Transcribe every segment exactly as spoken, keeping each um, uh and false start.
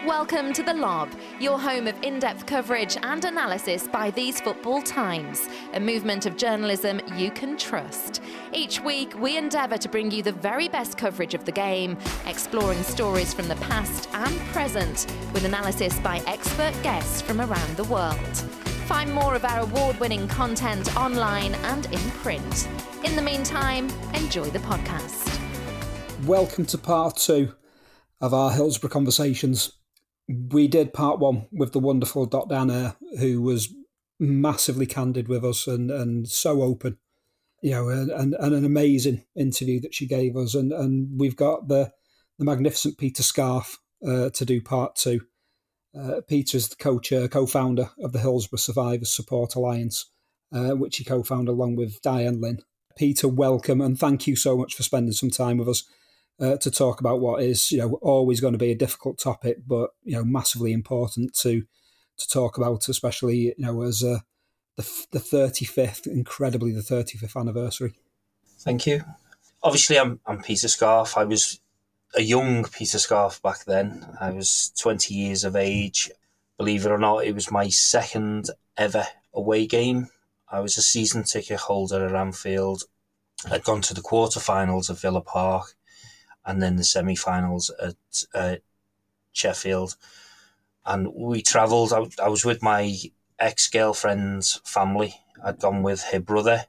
Welcome to The Lob, your home of in-depth coverage and analysis by These Football Times, a movement of journalism you can trust. Each week, we endeavour to bring you the very best coverage of the game, exploring stories from the past and present, with analysis by expert guests from around the world. Find more of our award-winning content online and in print. In the meantime, enjoy the podcast. Welcome to part two of our Hillsborough Conversations. We did part one with the wonderful Doctor Anna, who was massively candid with us and, and so open, you know, and, and, and an amazing interview that she gave us. And, and we've got the, the magnificent Peter Scarf uh, to do part two. Uh, Peter is the co-chair, co-founder of the Hillsborough Survivors Support Alliance, uh, which he co-founded along with Diane Lynn. Peter, welcome, and thank you so much for spending some time with us. Uh, to talk about what is, you know, always going to be a difficult topic, but, you know, massively important to to talk about, especially, you know, as uh, the the thirty-fifth, incredibly the thirty-fifth anniversary. Thank you. Obviously, I'm I'm Peter Scarf. I was a young Peter Scarf back then. I was twenty years of age. Believe it or not, it was my second ever away game. I was a season ticket holder at Anfield. I'd gone to the quarterfinals at Villa Park, and then the semi-finals at uh, Sheffield. And we travelled. I, I was with my ex-girlfriend's family. I'd gone with her brother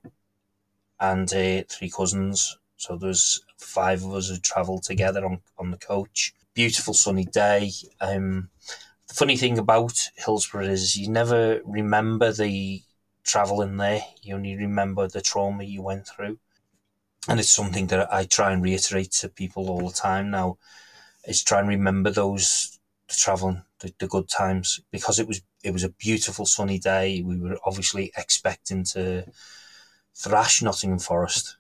and uh, three cousins. So there was five of us who travelled together on, on the coach. Beautiful sunny day. Um, the funny thing about Hillsborough is you never remember the travelling there. You only remember the trauma you went through. And it's something that I try and reiterate to people all the time now, is try and remember those, the travelling, the, the good times, because it was it was a beautiful sunny day. We were obviously expecting to thrash Nottingham Forest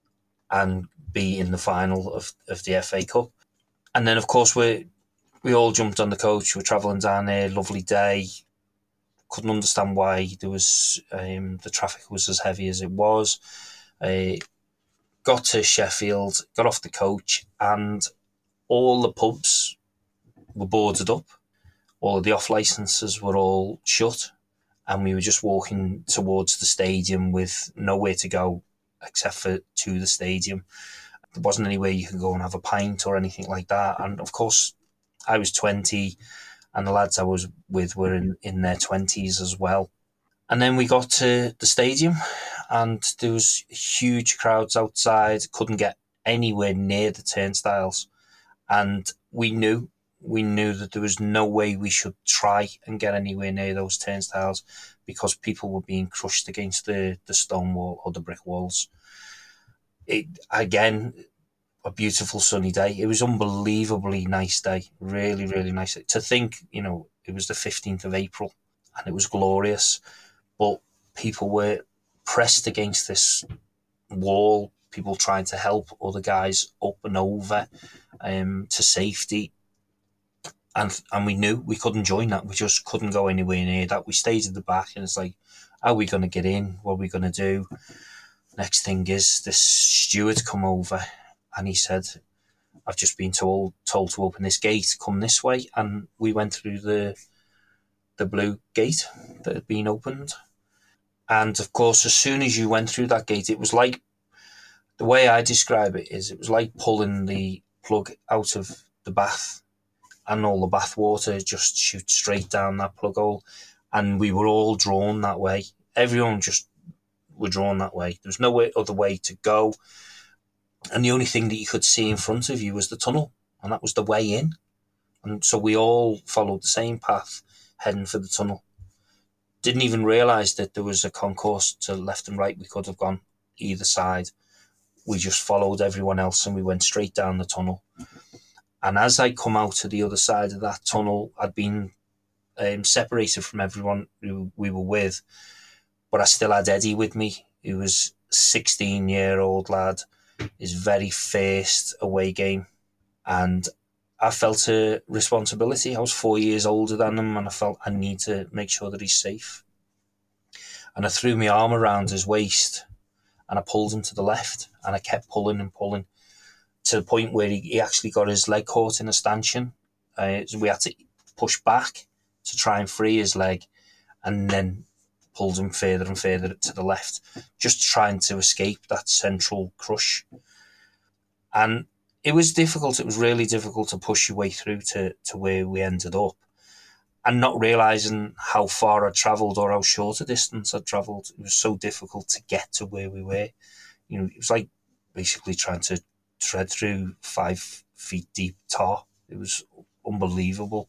and be in the final of, of the F A Cup. And then, of course, we we all jumped on the coach. We're travelling down there, lovely day. Couldn't understand why there was um, the traffic was as heavy as it was. Uh, Got to Sheffield, got off the coach, and all the pubs were boarded up. All of the off-licences were all shut, and we were just walking towards the stadium with nowhere to go except for to the stadium. There wasn't anywhere you could go and have a pint or anything like that. And of course, I was twenty, and the lads I was with were in, in their twenties as well. And then we got to the stadium, and there was huge crowds outside, couldn't get anywhere near the turnstiles. And we knew, we knew that there was no way we should try and get anywhere near those turnstiles because people were being crushed against the, the stone wall or the brick walls. It, again, a beautiful sunny day. It was unbelievably nice day, really, really nice. To think, you know, it was the fifteenth of April and it was glorious. But people were pressed against this wall, people trying to help other guys up and over um, to safety. And and we knew we couldn't join that. We just couldn't go anywhere near that. We stayed at the back, and it's like, how are we going to get in? What are we going to do? Next thing is this steward come over, and he said, I've just been told told to open this gate, come this way. And we went through the the blue gate that had been opened. And of course, as soon as you went through that gate, it was like, the way I describe it is, it was like pulling the plug out of the bath, and all the bath water just shoots straight down that plug hole. And we were all drawn that way. Everyone just were drawn that way. There was no way, other way to go. And the only thing that you could see in front of you was the tunnel, and that was the way in. And so we all followed the same path, heading for the tunnel. Didn't even realise that there was a concourse to left and right. We could have gone either side. We just followed everyone else and we went straight down the tunnel. And as I come out to the other side of that tunnel, I'd been um, separated from everyone who we were with, but I still had Eddie with me, who was a sixteen-year-old lad, his very first away game. And I felt a responsibility. I was four years older than him, and I felt I need to make sure that he's safe. And I threw my arm around his waist, and I pulled him to the left, and I kept pulling and pulling to the point where he, he actually got his leg caught in a stanchion. Uh, so we had to push back to try and free his leg, and then pulled him further and further to the left, just trying to escape that central crush. And it was difficult. It was really difficult to push your way through to, to where we ended up, and not realising how far I'd travelled or how short a distance I'd travelled. It was so difficult to get to where we were. You know, it was like basically trying to tread through five feet deep tar. It was unbelievable.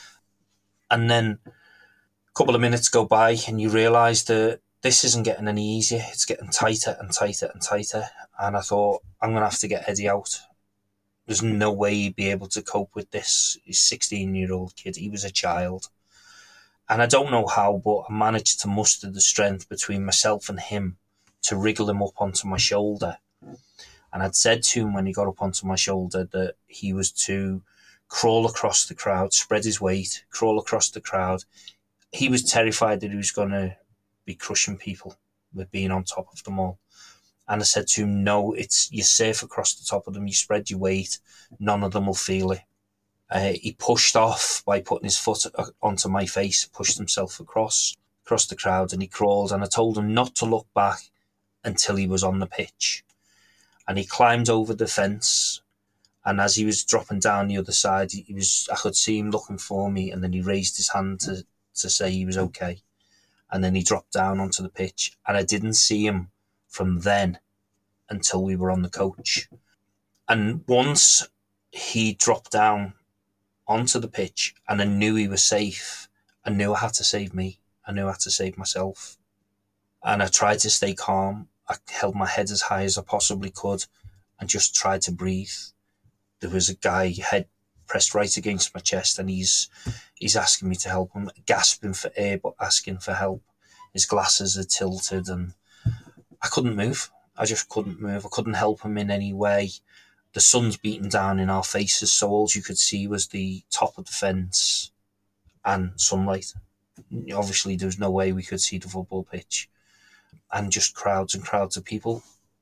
And then a couple of minutes go by and you realise that this isn't getting any easier. It's getting tighter and tighter and tighter. And I thought, I'm going to have to get Eddie out. There's no way he'd be able to cope with this. He's a sixteen-year-old kid. He was a child. And I don't know how, but I managed to muster the strength between myself and him to wriggle him up onto my shoulder. And I'd said to him when he got up onto my shoulder that he was to crawl across the crowd, spread his weight, crawl across the crowd. He was terrified that he was going to be crushing people with being on top of them all. And I said to him, no, it's you're safe across the top of them. You spread your weight. None of them will feel it. Uh, he pushed off by putting his foot onto my face, pushed himself across, across the crowd, and he crawled. And I told him not to look back until he was on the pitch. And he climbed over the fence. And as he was dropping down the other side, he was I could see him looking for me. And then he raised his hand to, to say he was okay. And then he dropped down onto the pitch. And I didn't see him from then until we were on the coach. And once he dropped down onto the pitch and I knew he was safe, I knew I had to save me. I knew I had to save myself. And I tried to stay calm. I held my head as high as I possibly could and just tried to breathe. There was a guy, head pressed right against my chest, and he's he's asking me to help him, gasping for air but asking for help. His glasses are tilted and I couldn't move. I just couldn't move. I couldn't help him in any way. The sun's beating down in our faces, so all you could see was the top of the fence and sunlight. Obviously, there was no way we could see the football pitch. And just crowds and crowds of people.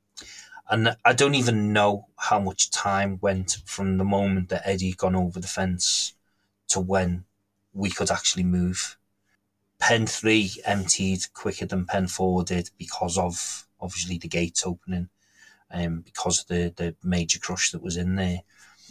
And I don't even know how much time went from the moment that Eddie had gone over the fence to when we could actually move. Pen three emptied quicker than Pen four did because of, obviously, the gates opening, um, because of the, the major crush that was in there.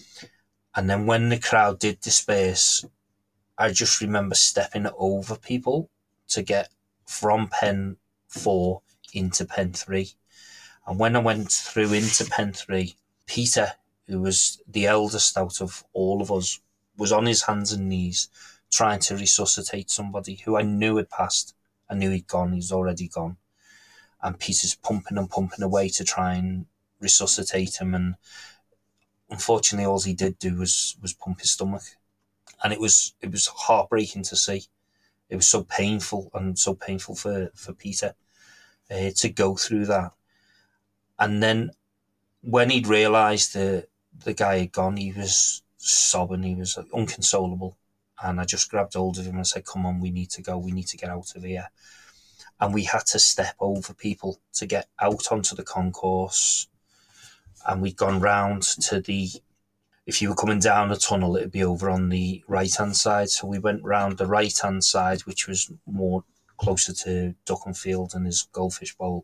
And then when the crowd did disperse, I just remember stepping over people to get from Pen four into Pen three. And when I went through into Pen three, Peter, who was the eldest out of all of us, was on his hands and knees trying to resuscitate somebody who I knew had passed. I knew he'd gone, he's already gone. And Peter's pumping and pumping away to try and resuscitate him. And unfortunately, all he did do was, was pump his stomach. And it was it was heartbreaking to see. It was so painful and so painful for, for Peter uh, to go through that. And then when he'd realised that the guy had gone, he was sobbing, he was inconsolable. And I just grabbed hold of him and said, come on, we need to go, we need to get out of here. And we had to step over people to get out onto the concourse. And we'd gone round to the, if you were coming down a tunnel, it'd be over on the right-hand side. So we went round the right-hand side, which was more closer to Duckenfield and his goldfish bowl.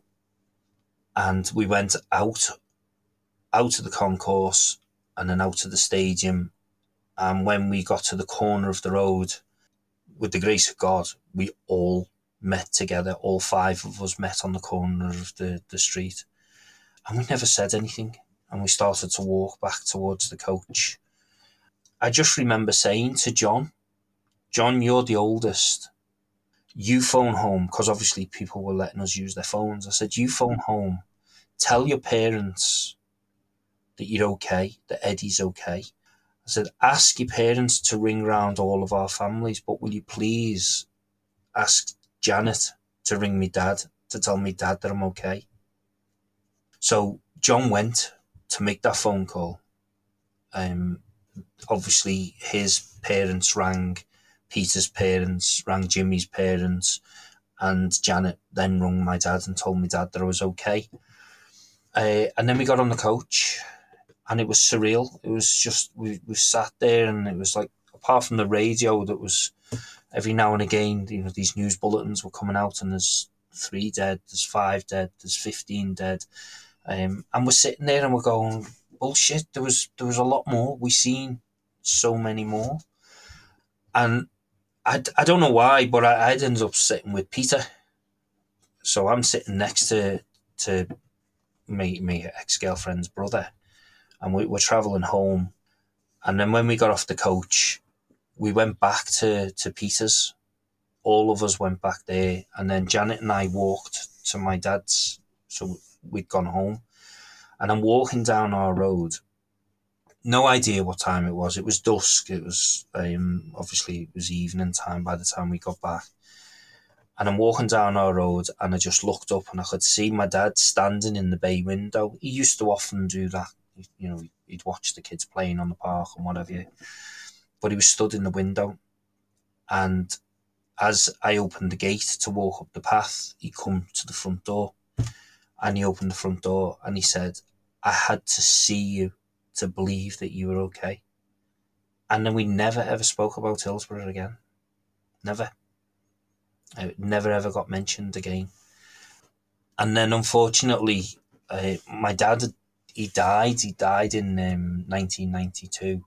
And we went out, out of the concourse and then out to the stadium. And when we got to the corner of the road, with the grace of God, we all met together. All five of us met on the corner of the, the street. And we never said anything. And we started to walk back towards the coach. I just remember saying to John, John, you're the oldest. You phone home, because obviously people were letting us use their phones. I said, you phone home. Tell your parents that you're okay, that Eddie's okay. I said, ask your parents to ring round all of our families, but will you please ask Janet to ring me dad, to tell me dad that I'm okay. So John went to make that phone call. Um, obviously his parents rang, Peter's parents rang Jimmy's parents, and Janet then rang my dad and told me dad that I was okay. Uh, and then we got on the coach, and it was surreal. It was just, we, we sat there and it was like, apart from the radio, that was every now and again, you know, these news bulletins were coming out, and there's three dead, there's five dead, there's fifteen dead, um, and we're sitting there and we're going, bullshit. There was there was a lot more. We seen so many more, and I, I don't know why, but I, I'd ended up sitting with Peter. So I'm sitting next to to my, my ex-girlfriend's brother, and we were travelling home. And then when we got off the coach, we went back to, to Peter's. All of us went back there. And then Janet and I walked to my dad's. So we'd gone home. And I'm walking down our road. No idea what time it was. It was dusk. It was, um, obviously, it was evening time by the time we got back. And I'm walking down our road, and I just looked up and I could see my dad standing in the bay window. He used to often do that. You know, he'd watch the kids playing on the park and whatever. But he was stood in the window. And as I opened the gate to walk up the path, he come to the front door. And he opened the front door and he said, I had to see you to believe that you were okay. And then we never ever spoke about Hillsborough again. Never. It never ever got mentioned again. And then unfortunately, uh, my dad, he died. He died in um, nineteen ninety-two.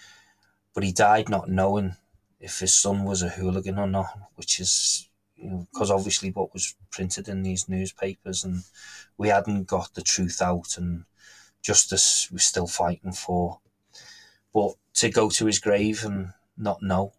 But he died not knowing if his son was a hooligan or not, which is, you know, because obviously what was printed in these newspapers, and we hadn't got the truth out, and justice was still fighting for. But to go to his grave and not know.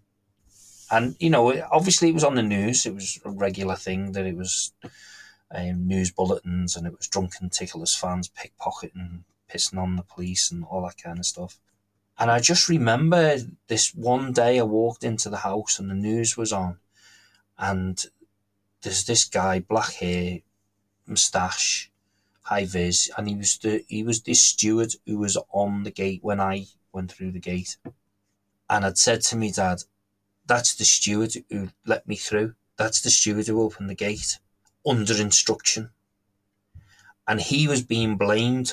And, you know, obviously it was on the news. It was a regular thing that it was um, news bulletins, and it was drunken Ticklers fans pickpocketing, pissing on the police and all that kind of stuff. And I just remember this one day I walked into the house and the news was on, and there's this guy, black hair, moustache, high vis, and he was the he was this steward who was on the gate when I went through the gate. And I'd said to me dad, that's the steward who let me through. That's the steward who opened the gate under instruction. And he was being blamed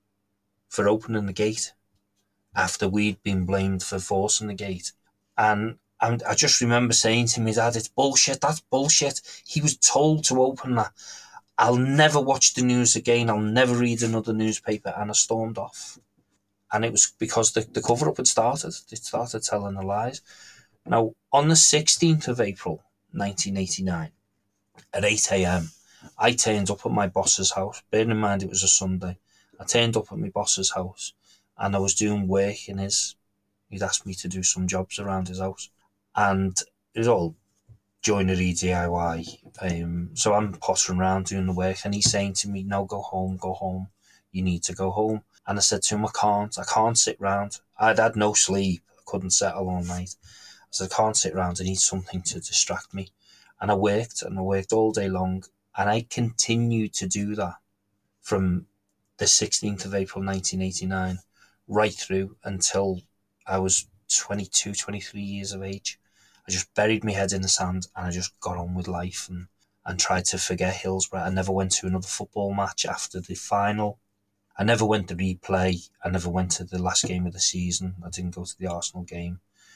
for opening the gate after we'd been blamed for forcing the gate. And I just remember saying to me, Dad, it's bullshit. That's bullshit. He was told to open that. I'll never watch the news again. I'll never read another newspaper. And I stormed off. And it was because the, the cover-up had started. It started telling the lies. Now, on the sixteenth of April, nineteen eighty-nine, at eight a.m, I turned up at my boss's house. Bearing in mind it was a Sunday. I turned up at my boss's house, and I was doing work in his. He'd asked me to do some jobs around his house. And it was all joinery D I Y. Um, so I'm pottering around doing the work, and he's saying to me, no, go home, go home. You need to go home. And I said to him, I can't. I can't sit round. I'd had no sleep. I couldn't settle all night. So I can't sit around. I need something to distract me. And I worked, and I worked all day long. And I continued to do that from the sixteenth of April, nineteen eighty-nine, right through until I was twenty-two, twenty-three years of age. I just buried my head in the sand, and I just got on with life and, and tried to forget Hillsborough. I never went to another football match after the final. I never went to replay. I never went to the last game of the season. I didn't go to the Arsenal game.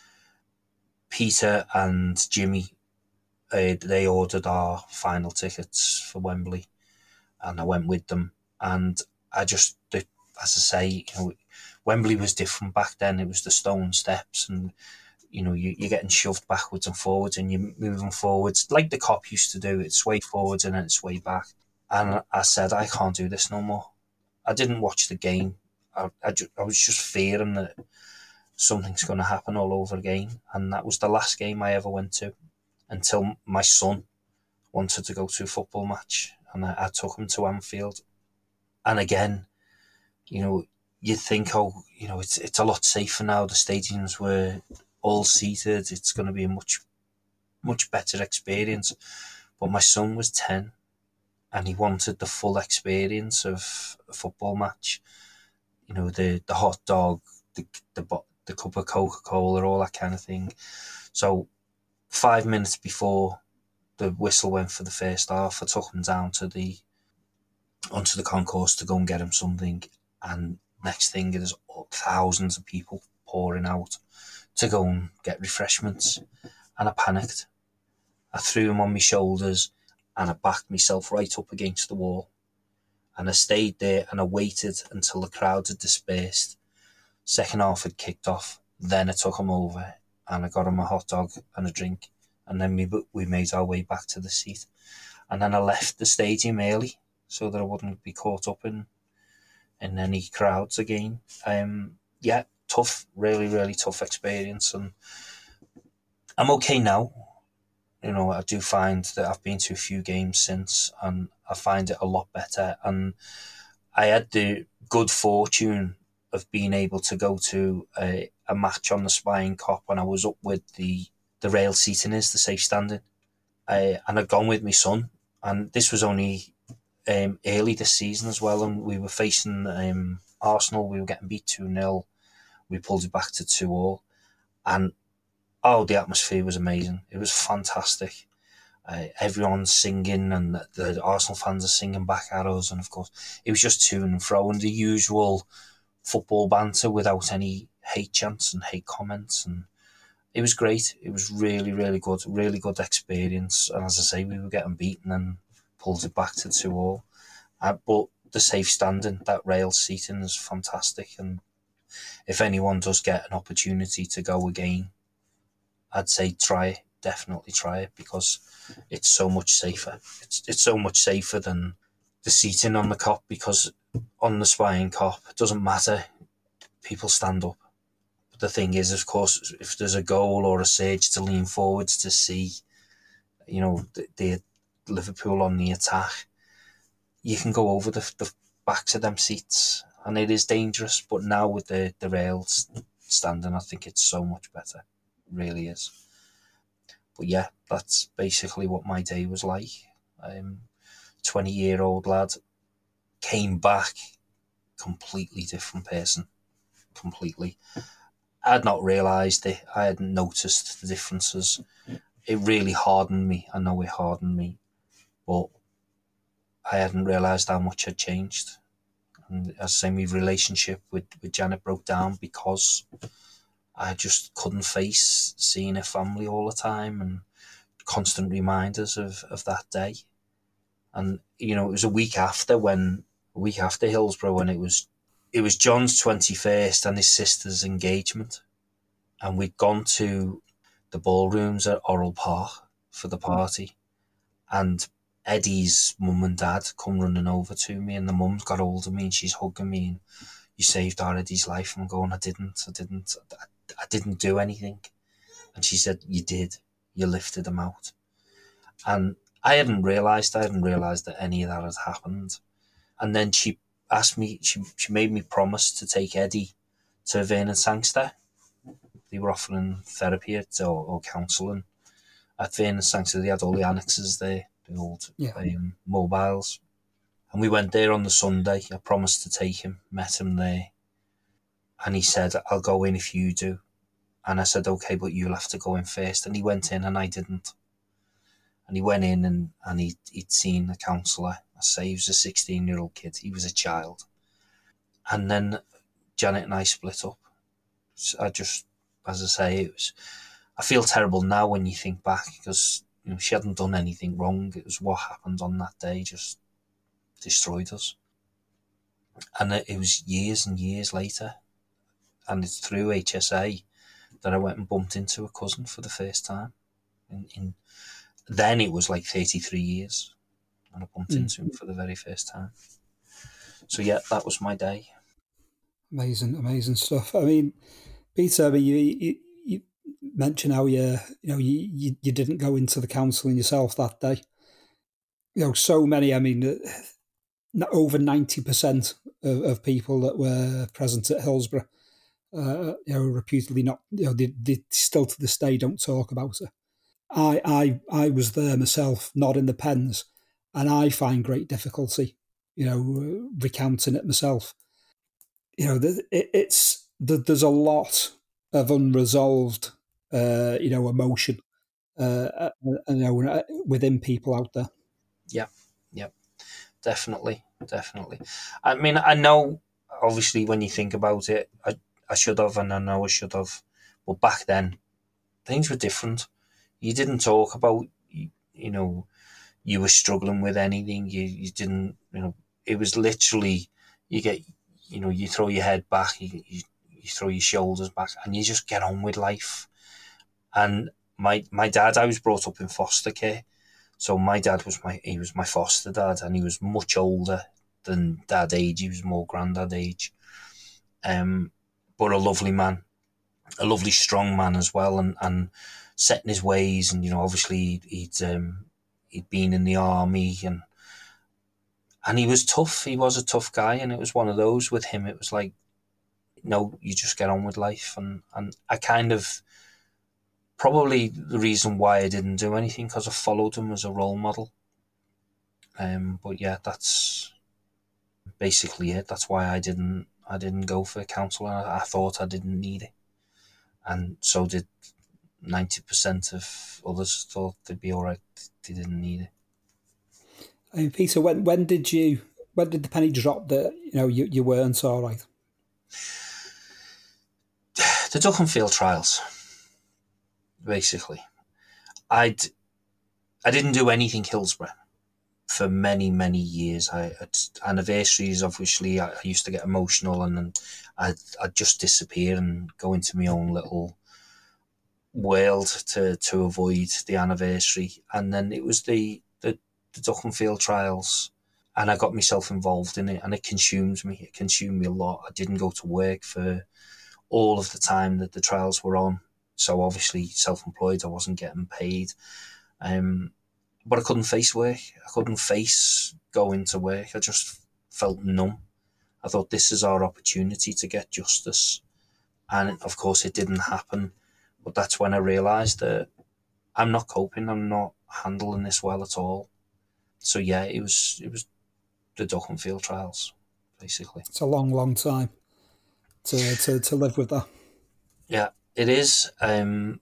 Peter and Jimmy, uh, they ordered our final tickets for Wembley, and I went with them. And I just, as I say, you know, Wembley was different back then. It was the stone steps, and you know, you, you're getting shoved backwards and forwards, and you're moving forwards like the cop used to do. It's way forwards and then it's way back. And I said, I can't do this no more. I didn't watch the game. I, I, ju- I was just fearing that something's going to happen all over again. And that was the last game I ever went to until my son wanted to go to a football match. And I, I took him to Anfield. And again, you know, you'd think, oh, you know, it's it's a lot safer now. The stadiums were all seated. It's going to be a much, much better experience. But my son was ten, and he wanted the full experience of a football match. You know, the, the hot dog, the, the the cup of Coca-Cola, all that kind of thing. So five minutes before the whistle went for the first half, I took him down to the onto the concourse to go and get him something. And next thing, there's thousands of people pouring out to go and get refreshments, and I panicked. I threw him on my shoulders and I backed myself right up against the wall. And I stayed there and I waited until the crowd had dispersed. Second half had kicked off. Then I took him over and I got him a hot dog and a drink. And then we, we made our way back to the seat. And then I left the stadium early so that I wouldn't be caught up in, in any crowds again. Um, yeah, tough, really, really tough experience. And I'm okay now. You know, I do find that I've been to a few games since and I find it a lot better. And I had the good fortune of being able to go to a, a match on the Spying Cop when I was up with the, the rail seating is, the safe standing. I, and I'd gone with my son. And this was only um, early this season as well. And we were facing um, Arsenal. We were getting beat two nil. We pulled it back to two all. And oh, the atmosphere was amazing. It was fantastic. Uh, everyone's singing and the, the Arsenal fans are singing back at us. And of course, it was just to and fro and the usual football banter without any hate chants and hate comments. And it was great. It was really, really good. Really good experience. And as I say, we were getting beaten and pulled it back to two all. Uh, but the safe standing, that rail seating is fantastic. And if anyone does get an opportunity to go again, I'd say try it, definitely try it, because it's so much safer. It's it's so much safer than the seating on the Cop, because on the Spying Cop, it doesn't matter, people stand up. But the thing is, of course, if there's a goal or a surge to lean forwards to see, you know, the, the Liverpool on the attack, you can go over the, the backs of them seats, and it is dangerous. But now with the, the rails standing, I think it's so much better. Really is. But yeah, that's basically what my day was like. Um, twenty year old lad, came back completely different person. Completely. I had not realised it. I hadn't noticed the differences. It really hardened me. I know it hardened me, but I hadn't realised how much had changed. And as I say, my relationship with, with Janet broke down because I just couldn't face seeing her family all the time and constant reminders of, of that day. And, you know, it was a week after when, a week after Hillsborough when it was, it was John's twenty-first and his sister's engagement. And we'd gone to the ballrooms at Orrell Park for the party. And Eddie's mum and dad come running over to me and the mum's got hold of me and she's hugging me and you saved our Eddie's life. And I'm going, I didn't, I didn't, I, I didn't do anything. And she said, you did. You lifted him out. And I hadn't realised, I hadn't realised that any of that had happened. And then she asked me, she, she made me promise to take Eddie to Vernon Sangster. They were offering therapy at, or, or counselling at Vernon Sangster. They had all the annexes there, the old yeah. um, mobiles. And we went there on the Sunday. I promised to take him, met him there. And he said, I'll go in if you do. And I said, okay, but you'll have to go in first. And he went in and I didn't. And he went in and, and he'd, he'd seen a counsellor. I say he was a sixteen-year-old kid. He was a child. And then Janet and I split up. So I just, as I say, it was, I feel terrible now when you think back because, you know, she hadn't done anything wrong. It was what happened on that day just destroyed us. And it was years and years later. And it's through H S A that I went and bumped into a cousin for the first time. In, in Then it was like thirty-three years. And I bumped mm. into him for the very first time. So yeah, that was my day. Amazing, amazing stuff. I mean, Peter, I mean, you, you, you mentioned how you, you know, you, you, you didn't go into the counselling yourself that day. You know, so many, I mean, over ninety percent of, of people that were present at Hillsborough, uh, you know, reputedly not, you know, they, they still to this day don't talk about it. I, I, I was there myself, not in the pens, and I find great difficulty, you know, recounting it myself. You know, it, it's there's a lot of unresolved, uh, you know, emotion, uh, you know, within people out there. Yeah, yeah, definitely, definitely. I mean, I know, obviously, when you think about it, I, I should have, and I know I should have But back then, things were different. You didn't talk about, you, you know, you were struggling with anything. You, you didn't, you know, it was literally, you get, you know, you throw your head back, you, you, you throw your shoulders back, and you just get on with life. And my my dad, I was brought up in foster care. So my dad was my, he was my foster dad, and he was much older than dad age. He was more granddad age. Um, but a lovely man, a lovely strong man as well, and, and set in his ways. And, you know, obviously he'd, um, he'd been in the army, and, and he was tough. He was a tough guy. And it was one of those with him. It was like, no, you just get on with life. And, and I kind of, probably the reason why I didn't do anything, because I followed him as a role model. Um, but yeah, that's basically it. That's why I didn't I didn't go for counsel. I, I thought I didn't need it, and so did ninety percent of others. Thought they'd be all right. They didn't need it. I mean, Peter, when when did you when did the penny drop that you know you, you weren't all right? The Duckenfield trials. Basically, I'd I didn't do anything Hillsborough for many many years. I at anniversaries, obviously, I, I used to get emotional, and then I'd I'd just disappear and go into my own little world to to avoid the anniversary. And then it was the the, the Duckenfield trials, and I got myself involved in it, and it consumed me. It consumed me a lot. I didn't go to work for all of the time that the trials were on. So obviously self-employed, I wasn't getting paid. Um, but I couldn't face work. I couldn't face going to work. I just felt numb. I thought, this is our opportunity to get justice. And of course it didn't happen. But that's when I realised that I'm not coping. I'm not handling this well at all. So yeah, it was it was the Duckenfield trials, basically. It's a long, long time to to, to live with that. Yeah, it is. Um,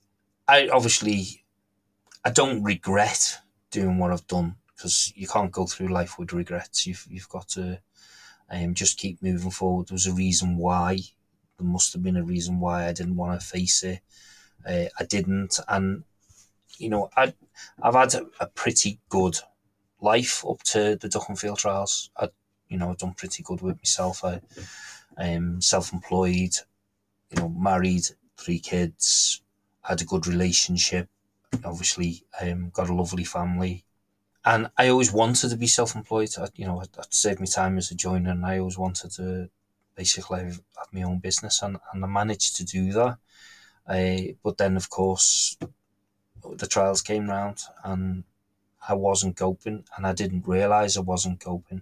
I obviously, I don't regret doing what I've done, because you can't go through life with regrets. You've you've got to um, just keep moving forward. There was a reason why. There must have been a reason why I didn't want to face it. Uh, I didn't, and you know, I I've had a, a pretty good life up to the Duckenfield trials. I, you know, I've done pretty good with myself. I um self-employed, you know, married, three kids, had a good relationship, obviously um, got a lovely family. And I always wanted to be self-employed. I, you know, I'd, I'd saved my time as a joiner, and I always wanted to basically have, have my own business, and, and I managed to do that. Uh, but then, of course, the trials came round, and I wasn't coping, and I didn't realise I wasn't coping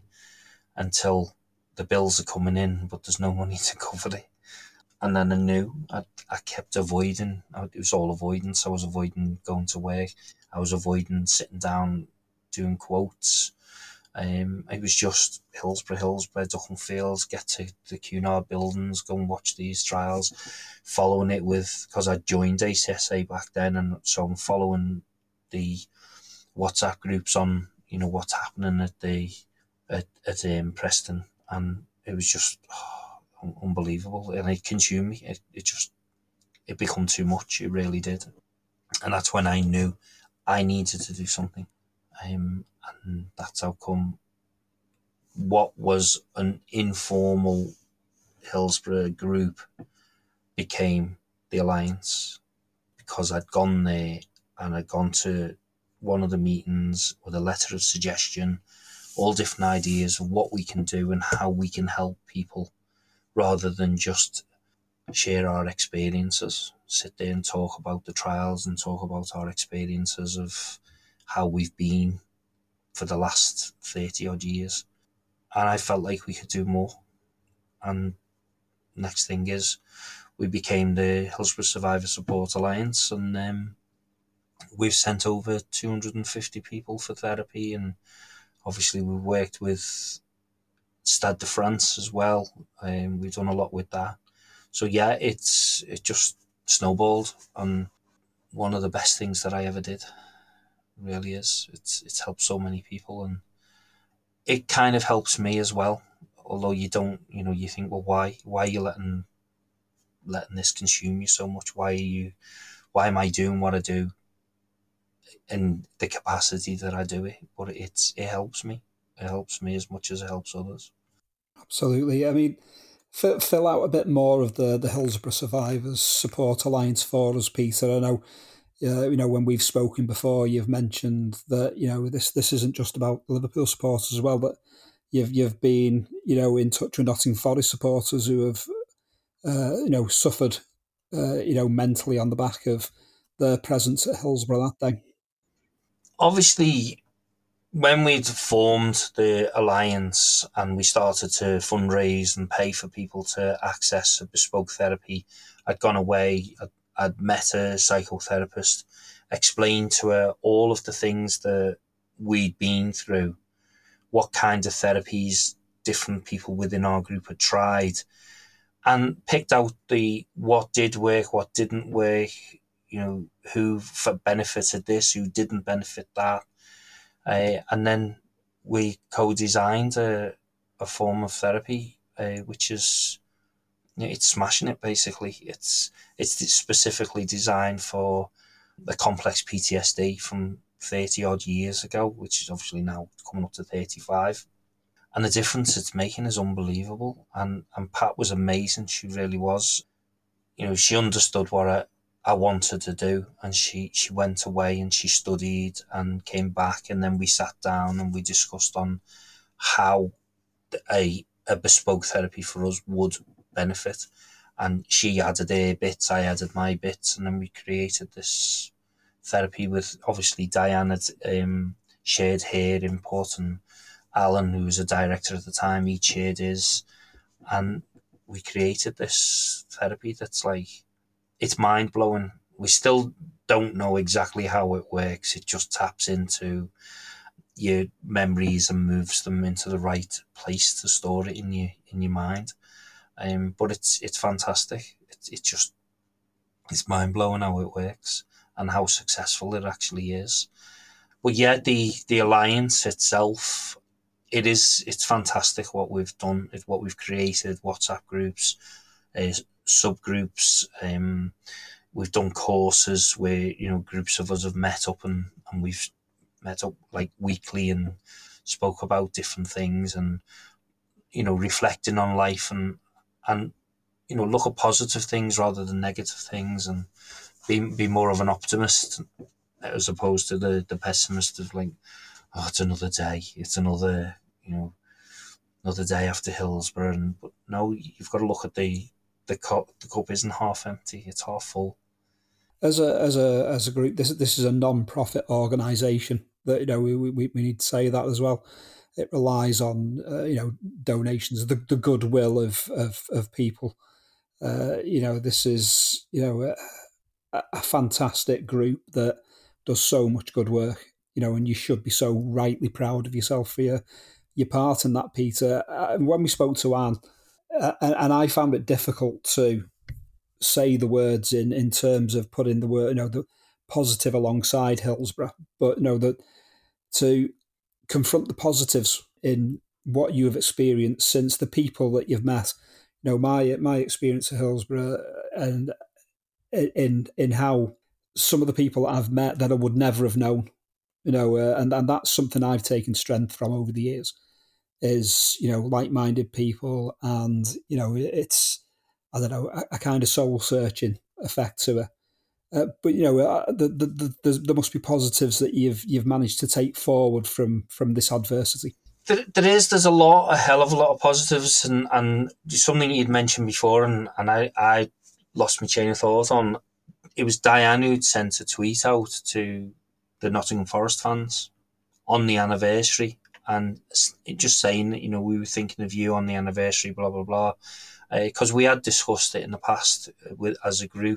until the bills are coming in, but there's no money to cover it. And then I knew I, I kept avoiding. It was all avoidance. I was avoiding going to work. I was avoiding sitting down, doing quotes. Um, it was just Hillsborough, Hillsborough, Duckenfield, get to the Cunard buildings, go and watch these trials, following it with, because I joined A C S A back then, and so I'm following the WhatsApp groups on, you know, what's happening at the at, at um, Preston, and it was just oh, unbelievable, and it consumed me. It, it just it became too much. It really did, and that's when I knew I needed to do something. Um, and that's how come what was an informal Hillsborough group became the Alliance, because I'd gone there and I'd gone to one of the meetings with a letter of suggestion, all different ideas of what we can do and how we can help people, rather than just share our experiences, sit there and talk about the trials and talk about our experiences of how we've been for the last thirty odd years. And I felt like we could do more. And next thing is, we became the Hillsborough Survivor Support Alliance, and um, we've sent over two hundred fifty people for therapy, and obviously we've worked with Stade de France as well. Um, we've done a lot with that. So yeah, it's it just snowballed, and one of the best things that I ever did. It really is. It's it's helped so many people, and it kind of helps me as well. Although you don't, you know, you think, well, why why are you letting letting this consume you so much? Why are you, why am I doing what I do in the capacity that I do it? But it's, it helps me. It helps me as much as it helps others. Absolutely. I mean, fill, fill out a bit more of the, the Hillsborough Survivors Support Alliance for us, Peter. I know, uh, you know, when we've spoken before, you've mentioned that, you know, this this isn't just about Liverpool supporters as well, but you've you've been, you know, in touch with Nottingham Forest supporters who have, uh, you know, suffered, uh, you know, mentally on the back of their presence at Hillsborough that day. Obviously, when we'd formed the alliance and we started to fundraise and pay for people to access a bespoke therapy, I'd gone away, I'd, I'd met a psychotherapist, explained to her all of the things that we'd been through, what kind of therapies different people within our group had tried, and picked out the what did work, what didn't work, you know, who benefited this, who didn't benefit that. Uh, and then we co-designed a, a form of therapy, uh, which is, you know, it's smashing it basically. It's it's specifically designed for the complex P T S D from thirty odd years ago, which is obviously now coming up to thirty-five. And the difference it's making is unbelievable. And and Pat was amazing. She really was. You know, she understood what I, I wanted to do, and she, she went away and she studied and came back, and then we sat down and we discussed on how a a bespoke therapy for us would benefit. And she added her bits, I added my bits, and then we created this therapy with, obviously, Diane had um, shared her input, and Alan, who was a director at the time, he shared his, and we created this therapy that's like, it's mind-blowing. We still don't know exactly how it works. It just taps into your memories and moves them into the right place to store it in your in your mind. Um, but it's it's fantastic. It's it's just it's mind-blowing how it works and how successful it actually is. But yeah, the the alliance itself, it is it's fantastic what we've done, what we've created. WhatsApp groups, uh, subgroups. Um, we've done courses where, you know, groups of us have met up and, and we've met up like weekly and spoke about different things and, you know, reflecting on life and, and, you know, look at positive things rather than negative things and be, be more of an optimist as opposed to the, the pessimist of like, oh, it's another day. It's another, you know, another day after Hillsborough. And, but no, you've got to look at the, the cup. The cup isn't half empty. It's half full. As a as a as a group, this this is a non-profit organisation. That, you know, we, we we need to say that as well. It relies on uh, you know, donations, the the goodwill of of, of people. Uh, you know, this is, you know, a, a fantastic group that does so much good work. You know, and you should be so rightly proud of yourself for your your part in that, Peter. Uh, when we spoke to Anne, uh, and, and I found it difficult to say the words in, in terms of putting the word, you know, the positive alongside Hillsborough, but you know, that to confront the positives in what you have experienced since, the people that you've met. You know, my my experience at Hillsborough and in in how some of the people that I've met that I would never have known, you know, uh, and and that's something I've taken strength from over the years. Is, you know, like-minded people, and you know, it's, I don't know, a, a kind of soul-searching effect to it. Uh, but you know, uh, the, the, the, there must be positives that you've you've managed to take forward from from this adversity. There, there is. There's a lot, a hell of a lot of positives, and, and something you'd mentioned before, and, and I, I lost my chain of thought on. It was Diane who'd sent a tweet out to the Nottingham Forest fans on the anniversary, and just saying that, you know, we were thinking of you on the anniversary, blah blah blah, because uh, we had discussed it in the past with as a group.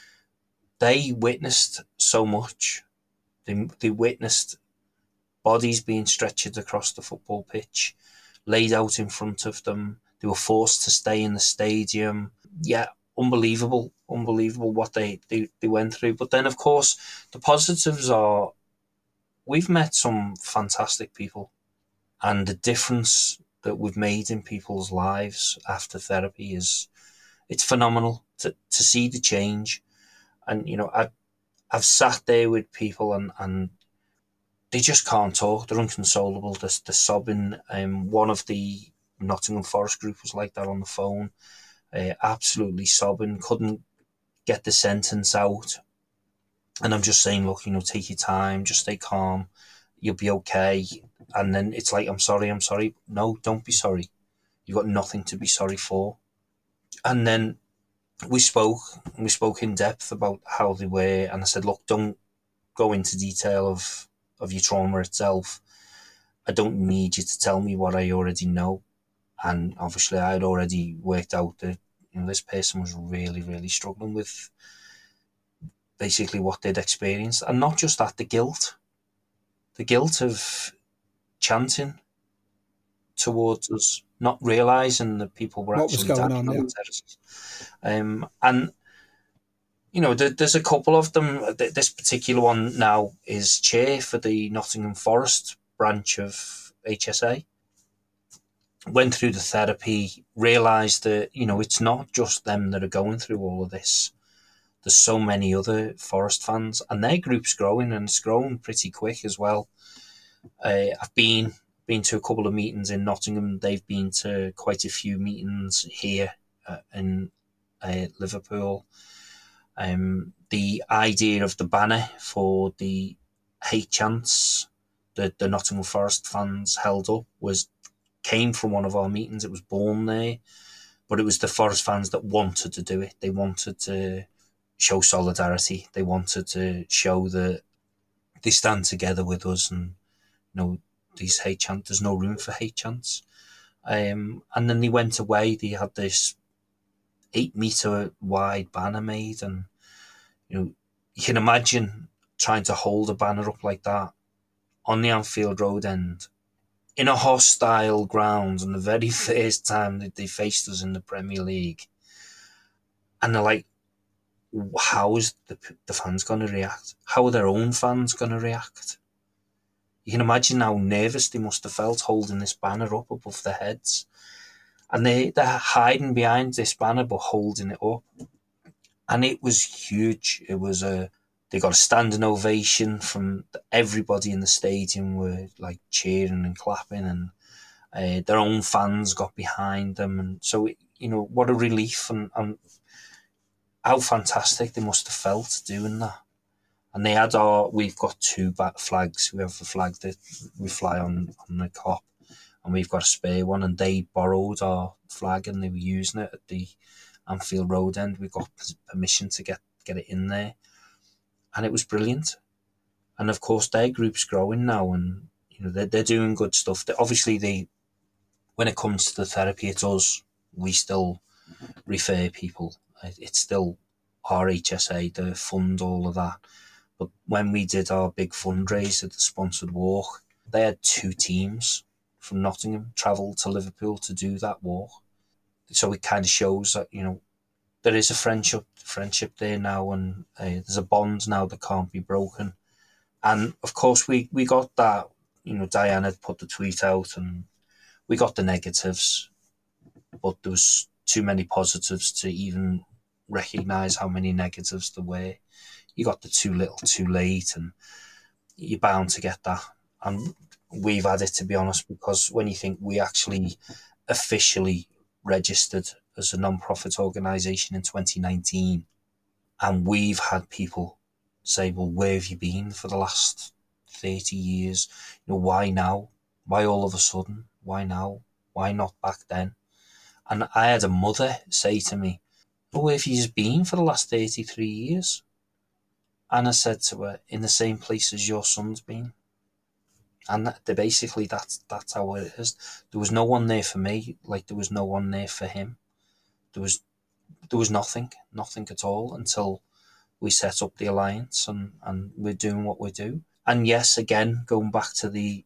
They witnessed so much. They they witnessed bodies being stretchered across the football pitch, laid out in front of them. They were forced to stay in the stadium. Yeah, unbelievable, unbelievable what they, they, they went through. But then, of course, the positives are we've met some fantastic people, and the difference that we've made in people's lives after therapy is, it's phenomenal. to, to see the change. And, you know, I, I've sat there with people and, and they just can't talk. They're inconsolable. They're, they're sobbing. Um, one of the Nottingham Forest group was like that on the phone, uh, absolutely sobbing, couldn't get the sentence out. And I'm just saying, look, you know, take your time, just stay calm, you'll be okay. And then it's like, I'm sorry, I'm sorry. No, don't be sorry. You've got nothing to be sorry for. And then we spoke, we spoke in depth about how they were. And I said, look, don't go into detail of, of your trauma itself. I don't need you to tell me what I already know. And obviously I'd already worked out that, you know, this person was really, really struggling with basically what they'd experienced. And not just that, the guilt. The guilt of chanting towards us, not realising that people were what actually dying on, on yeah. the terraces. Um, and, you know, there, there's a couple of them. This particular one now is chair for the Nottingham Forest branch of H S A. Went through the therapy, realised that, you know, it's not just them that are going through all of this. There's so many other Forest fans, and their group's growing, and it's growing pretty quick as well. Uh, I've been been to a couple of meetings in Nottingham. They've been to quite a few meetings here uh, in uh, Liverpool. Um, the idea of the banner for the hate chants that the Nottingham Forest fans held up was came from one of our meetings. It was born there, but it was the Forest fans that wanted to do it. They wanted to show solidarity. They wanted to show that they stand together with us, and, you know, these hate chants, there's no room for hate chants. Um, and then they went away. They had this eight meter wide banner made, and, you know, you can imagine trying to hold a banner up like that on the Anfield Road end in a hostile ground, and the very first time that they faced us in the Premier League. And they're like, how is the, the fans going to react? How are their own fans going to react? You can imagine how nervous they must have felt holding this banner up above their heads. And they, they're hiding behind this banner but holding it up. And it was huge. It was a, they got a standing ovation from everybody in the stadium, were like cheering and clapping, and uh, their own fans got behind them. And so, it, you know, what a relief, and, and how fantastic they must have felt doing that. And they had our, we've got two bat flags. We have the flag that we fly on, on the Kop, and we've got a spare one, and they borrowed our flag and they were using it at the Anfield Road end. We got permission to get, get it in there. And it was brilliant. And of course, their group's growing now, and, you know, they're, they're doing good stuff. They, obviously, they, when it comes to the therapy, it's us. We still refer people. It's still our H S A to fund all of that. But when we did our big fundraiser, the sponsored walk, they had two teams from Nottingham travel to Liverpool to do that walk. So it kind of shows that, you know, there is a friendship friendship there now, and uh, there's a bond now that can't be broken. And of course, we, we got that, you know, Diane had put the tweet out, and we got the negatives, but there was too many positives to even recognise how many negatives there were. You got the too little, too late, and you're bound to get that. And we've had it, to be honest, because when you think we actually officially registered as a non-profit organisation in twenty nineteen, and we've had people say, well, where have you been for the last thirty years? You know, why now? Why all of a sudden? Why now? Why not back then? And I had a mother say to me, well, where have you been for the last thirty-three years? And I said to her, in the same place as your son's been. And that, basically, that's, that's how it is. There was no one there for me, like there was no one there for him. There was there was nothing, nothing at all, until we set up the alliance, and, and we're doing what we do. And yes, again, going back to the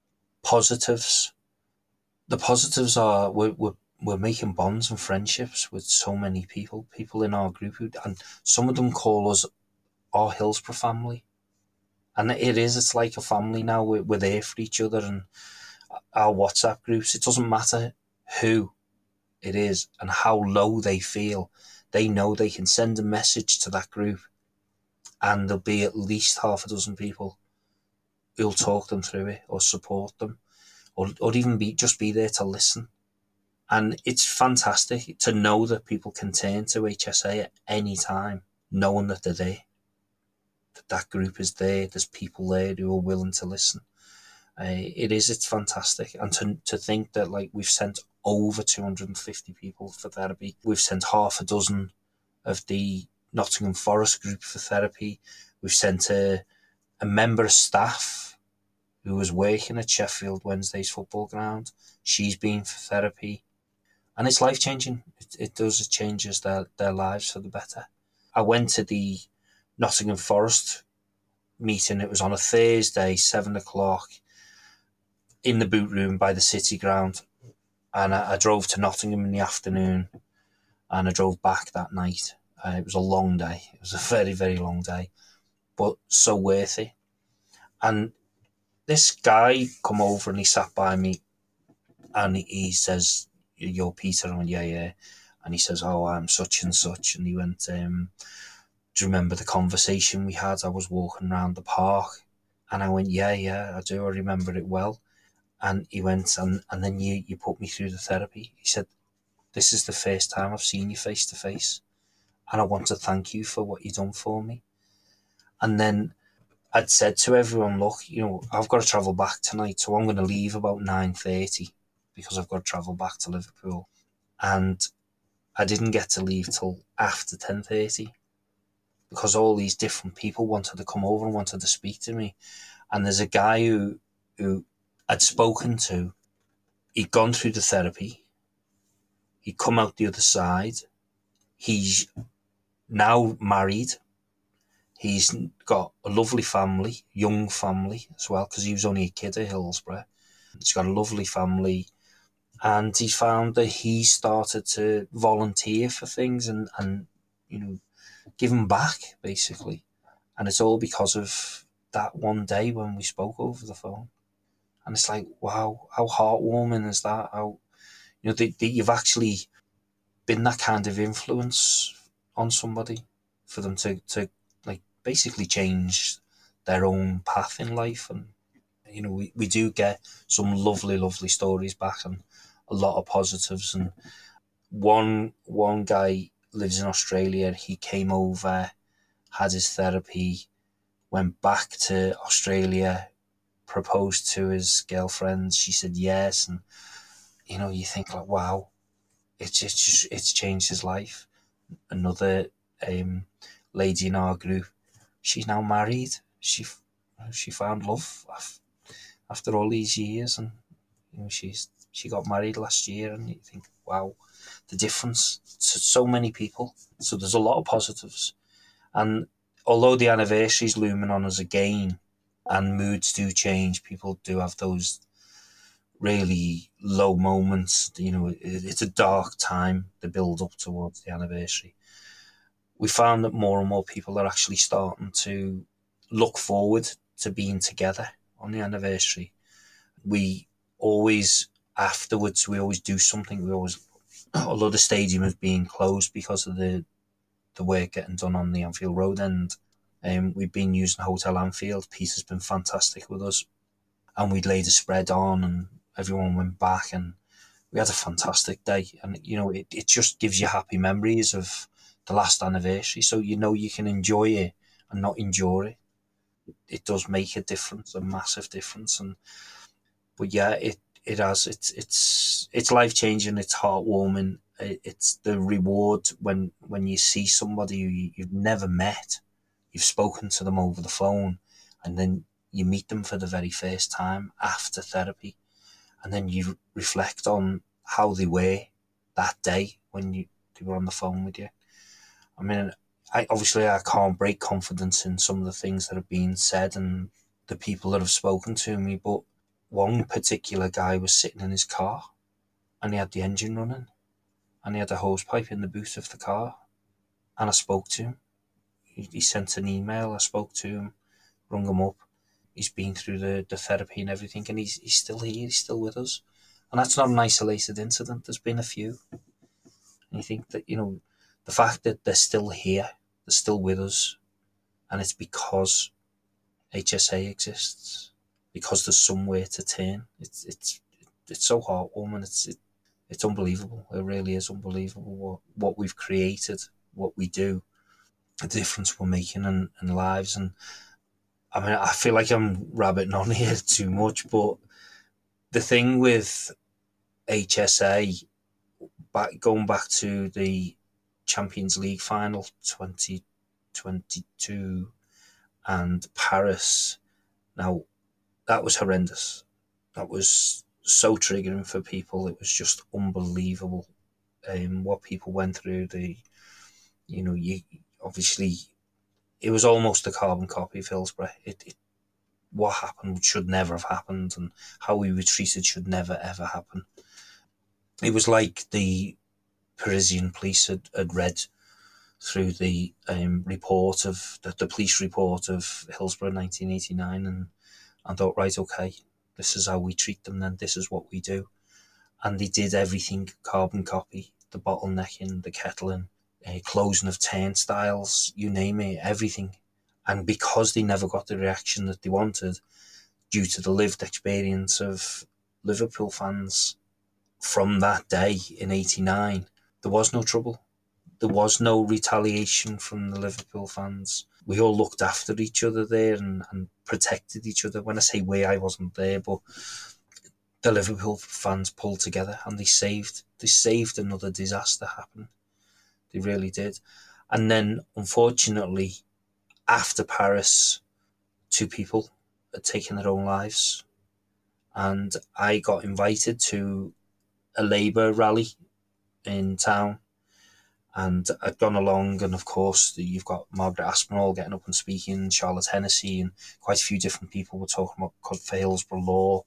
positives, the positives are we're, we're, we're making bonds and friendships with so many people, people in our group, who, and some of them call us our Hillsborough family. And it is, it's like a family now. We're, we're there for each other, and our WhatsApp groups, it doesn't matter who it is and how low they feel, they know they can send a message to that group and there'll be at least half a dozen people who'll talk them through it or support them or, or even be just be there to listen. And it's fantastic to know that people can turn to H S A at any time, knowing that they're there, that that group is there, there's people there who are willing to listen. Uh, it is, it's fantastic. And to, to think that like we've sent over two hundred fifty people for therapy. We've sent half a dozen of the Nottingham Forest group for therapy. We've sent a, a member of staff who was working at Sheffield Wednesday's football ground. She's been for therapy. And it's life-changing. It, it does, it changes their, their lives for the better. I went to the Nottingham Forest meeting. It was on a Thursday, seven o'clock, in the boot room by the City ground. And I, I drove to Nottingham in the afternoon and I drove back that night. Uh, it was a long day. It was a very, very long day, but so worth it. And this guy come over and he sat by me and he, he says, "You're Peter?" I went, "Yeah, yeah." And he says, "Oh, I'm such and such." And he went, um, "Do you remember the conversation we had? I was walking around the park." And I went, "Yeah, yeah, I do. I remember it well." And he went, and, and then you, you put me through the therapy. He said, "This is the first time I've seen you face to face. And I want to thank you for what you've done for me." And then I'd said to everyone, "Look, you know, I've got to travel back tonight. So I'm going to leave about nine thirty because I've got to travel back to Liverpool." And I didn't get to leave till after ten thirty because all these different people wanted to come over and wanted to speak to me. And there's a guy who, who I'd spoken to. He'd gone through the therapy. He'd come out the other side. He's now married. He's got a lovely family, young family as well, because he was only a kid at Hillsborough. He's got a lovely family. And he found that he started to volunteer for things and, and you know, give them back, basically. And it's all because of that one day when we spoke over the phone. And it's like, wow, how heartwarming is that? How, you know, that, that you've actually been that kind of influence on somebody for them to, to like basically change their own path in life. And, you know, we, we do get some lovely, lovely stories back and a lot of positives. And one one guy lives in Australia. He came over, had his therapy, went back to Australia, proposed to his girlfriend. She said yes. And, you know, you think like, wow, it's it's just, it's changed his life. Another um, lady in our group, she's now married. She she found love after all these years, and you know she's she got married last year. And you think, wow, the difference to so many people. So there's a lot of positives, and although the anniversary's looming on us again, and moods do change, people do have those really low moments. You know, it, it's a dark time, the build up towards the anniversary. We found that more and more people are actually starting to look forward to being together on the anniversary. We always, afterwards, we always do something. We always, although the stadium is being closed because of the the work getting done on the Anfield Road end, um, we've been using Hotel Anfield. Peter's been fantastic with us. And we'd laid a spread on and everyone went back and we had a fantastic day. And, you know, it, it just gives you happy memories of the last anniversary. So, you know, you can enjoy it and not endure it. It does make a difference, a massive difference. And, but yeah, it, it has, it's, it's, it's life changing. It's heartwarming. It, it's the reward when, when you see somebody who you, you've never met, you've spoken to them over the phone, and then you meet them for the very first time after therapy. And then you reflect on how they were that day when you they were on the phone with you. I mean, I obviously I can't break confidence in some of the things that have been said and the people that have spoken to me, but one particular guy was sitting in his car and he had the engine running and he had a hose pipe in the boot of the car, and I spoke to him. He, he sent an email, I spoke to him, rung him up. He's been through the, the therapy and everything, and he's he's still here, he's still with us. And that's not an isolated incident, there's been a few. And you think that, you know, the fact that they're still here, they're still with us, and it's because H S A exists, because there's somewhere to turn. It's it's it's so heartwarming. It's it, it's unbelievable. It really is unbelievable what, what we've created, what we do, the difference we're making in, in lives. And I mean, I feel like I'm rabbiting on here too much, but the thing with H S A, back going back to the Champions League final twenty twenty-two and Paris, now that was horrendous. That was so triggering for people. It was just unbelievable um, what people went through. The, you know, you obviously it was almost a carbon copy of Hillsborough. It, it what happened should never have happened, and how we were treated should never ever happen. It was like the Parisian police had, had read through the um, report of the, the police report of Hillsborough nineteen eighty-nine, and and thought, right, okay, this is how we treat them. Then this is what we do, and they did everything carbon copy: the bottlenecking, the kettling, uh, closing of turnstiles, you name it, everything. And because they never got the reaction that they wanted, due to the lived experience of Liverpool fans from that day in eighty-nine, there was no trouble. There was no retaliation from the Liverpool fans. We all looked after each other there and, and protected each other. When I say we, I wasn't there, but the Liverpool fans pulled together and they saved they saved another disaster happening. They really did. And then, unfortunately, after Paris, two people had taken their own lives. And I got invited to a Labour rally in town. And I'd gone along, and of course, you've got Margaret Aspinall getting up and speaking, Charlotte Hennessy, and quite a few different people were talking about for Hillsborough law.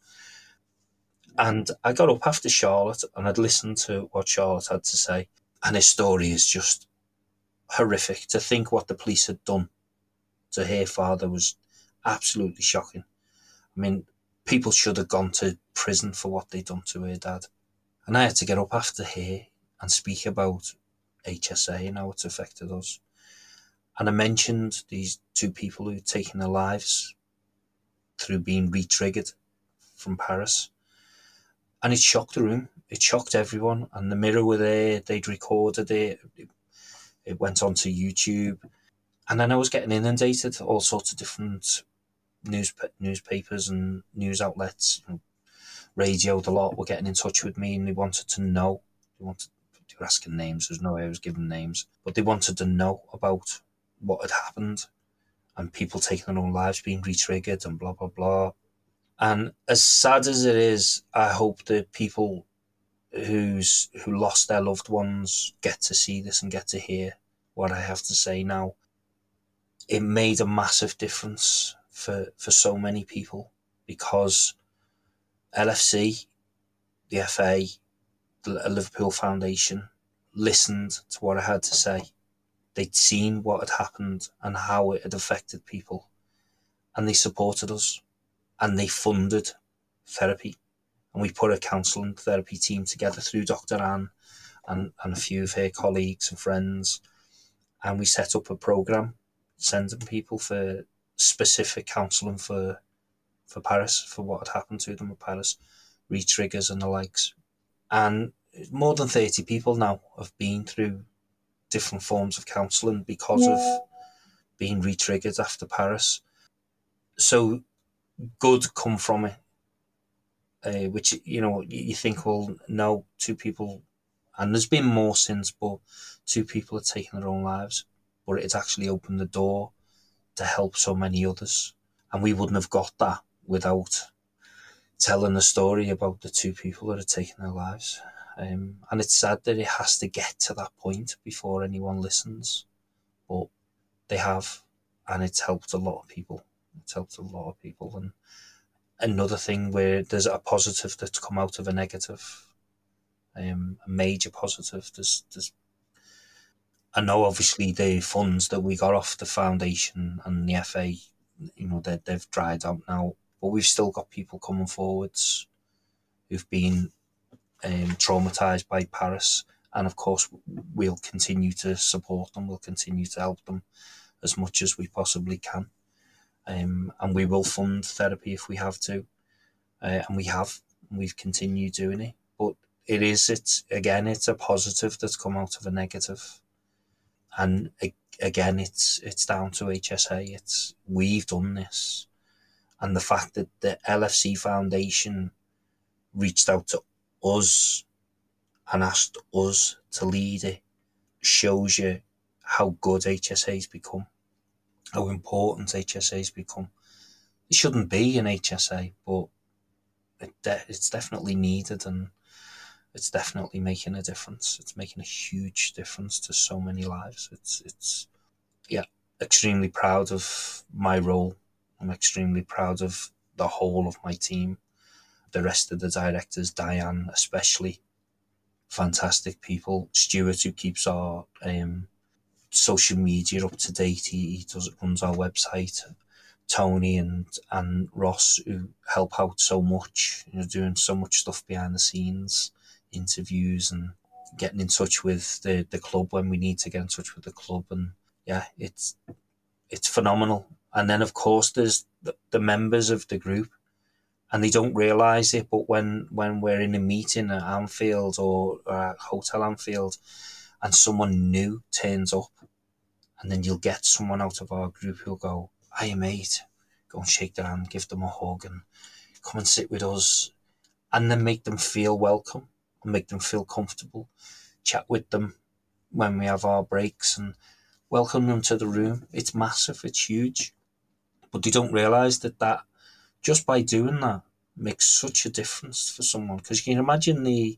And I got up after Charlotte, and I'd listened to what Charlotte had to say. And his story is just horrific. To think what the police had done to her father was absolutely shocking. I mean, people should have gone to prison for what they'd done to her dad. And I had to get up after her and speak about H S A and how it's affected us. And I mentioned these two people who'd taken their lives through being re-triggered from Paris. And it shocked the room. It shocked everyone. And the Mirror were there. They'd recorded it. It went onto YouTube. And then I was getting inundated. All sorts of different news newspapers and news outlets. And radio, the lot were getting in touch with me, and they wanted to know. They wanted They were asking names. There's no way I was giving names. But they wanted to know about what had happened. And people taking their own lives, being re-triggered and blah, blah, blah. And as sad as it is, I hope that people who's who lost their loved ones get to see this and get to hear what I have to say now. It made a massive difference for, for so many people, because L F C, the F A, the Liverpool Foundation listened to what I had to say. They'd seen what had happened and how it had affected people, and they supported us, and they funded therapy. And we put a counselling therapy team together through Doctor Anne and, and a few of her colleagues and friends. And we set up a programme sending people for specific counselling for for Paris, for what had happened to them at Paris, re-triggers and the likes. And more than thirty people now have been through different forms of counselling because yeah. of being re-triggered after Paris. So good come from it. Uh, which, you know, you think, well, no, two people, and there's been more since, but two people have taken their own lives, but it's actually opened the door to help so many others. And we wouldn't have got that without telling a story about the two people that have taken their lives. Um, and it's sad that it has to get to that point before anyone listens, but they have, and it's helped a lot of people. It's helped a lot of people. And another thing where there's a positive that's come out of a negative, um, a major positive. There's, there's, I know obviously the funds that we got off the foundation and the F A, you know, they, they've dried out now, but we've still got people coming forwards who've been um, traumatised by Paris, And of course, we'll continue to support them. We'll continue to help them as much as we possibly can. Um, and we will fund therapy if we have to. Uh, and we have. We've continued doing it. But it is, it's again, it's a positive that's come out of a negative. And again, it's it's down to H S A. It's we've done this. And the fact that the L F C Foundation reached out to us and asked us to lead it shows you how good H S A's become, how important H S A's become. It shouldn't be an H S A, but it de- it's definitely needed, and it's definitely making a difference. It's making a huge difference to so many lives. It's, it's yeah, extremely proud of my role. I'm extremely proud of the whole of my team. The rest of the directors, Diane especially, fantastic people. Stuart, who keeps our um, social media up to date, he, he does runs our website. Tony and and Ross, who help out so much, you know, doing so much stuff behind the scenes, interviews and getting in touch with the, the club when we need to get in touch with the club. And yeah, it's it's phenomenal. And then of course there's the, the members of the group, and they don't realise it, but when, when we're in a meeting at Anfield or, or at Hotel Anfield and someone new turns up, and then you'll get someone out of our group who'll go, "Hey mate," go and shake their hand, give them a hug and come and sit with us, and then make them feel welcome and make them feel comfortable, chat with them when we have our breaks and welcome them to the room. It's massive, it's huge. But they don't realise that that, just by doing that, makes such a difference for someone. Because you can imagine the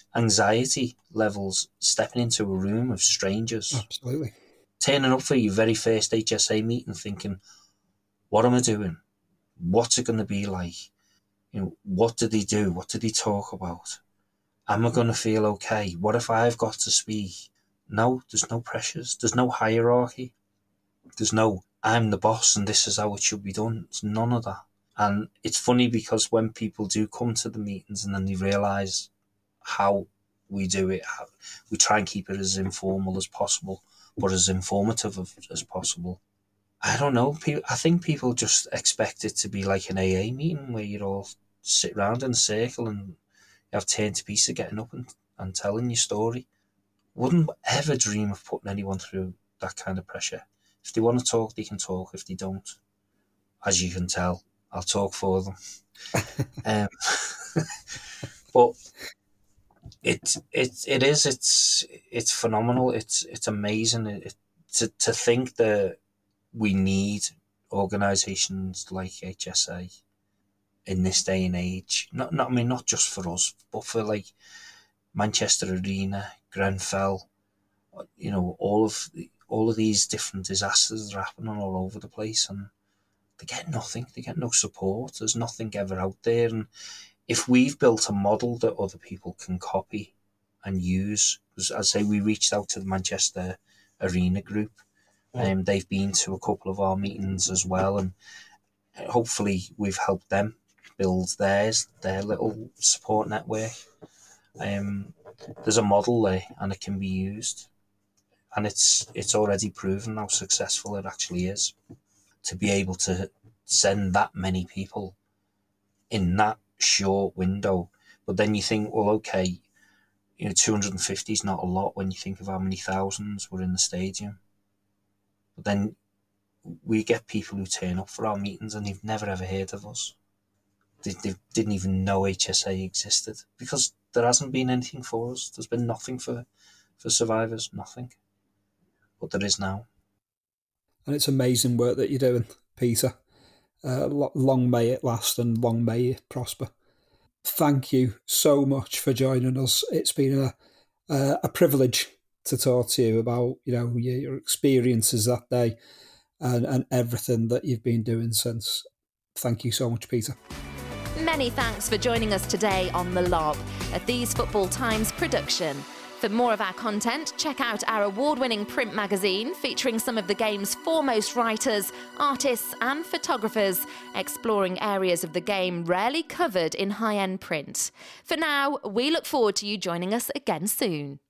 anxiety levels stepping into a room of strangers. Absolutely. Turning up for your very first H S A meeting thinking, what am I doing? What's it going to be like? You know, what do they do? What do they talk about? Am I going to feel okay? What if I've got to speak? No, there's no pressures. There's no hierarchy. There's no, I'm the boss and this is how it should be done. It's none of that. And it's funny because when people do come to the meetings and then they realise how we do it, how, we try and keep it as informal as possible, but as informative as possible. I don't know. I think people just expect it to be like an A A meeting where you all sit around in a circle and you have turn to piece of getting up and, and telling your story. Wouldn't ever dream of putting anyone through that kind of pressure. If they want to talk, they can talk. If they don't, as you can tell, I'll talk for them. um, but it it it is it's it's phenomenal. It's it's amazing. It, it, to to think that we need organisations like H S A in this day and age. Not not I mean not just for us, but for like Manchester Arena, Grenfell. You know, all of the, all of these different disasters are happening all over the place, and they get nothing. They get no support. There's nothing ever out there. And if we've built a model that other people can copy and use, because as I say, we reached out to the Manchester Arena group, and um, they've been to a couple of our meetings as well, and hopefully we've helped them build theirs, their little support network. Um, there's a model there, and it can be used, and it's it's already proven how successful it actually is. To be able to send that many people in that short window, but then you think, well, okay, you know, two hundred fifty is not a lot when you think of how many thousands were in the stadium. But then we get people who turn up for our meetings and they've never ever heard of us. They, they didn't even know H S A existed because there hasn't been anything for us. There's been nothing for, for survivors, nothing. But there is now. And it's amazing work that you're doing, Peter. Uh, long may it last and long may it prosper. Thank you so much for joining us. It's been a a, a privilege to talk to you about, you know, your, your experiences that day and, and everything that you've been doing since. Thank you so much, Peter. Many thanks for joining us today on The Lob, a These Football Times production. For more of our content, check out our award-winning print magazine featuring some of the game's foremost writers, artists and photographers, exploring areas of the game rarely covered in high-end print. For now, we look forward to you joining us again soon.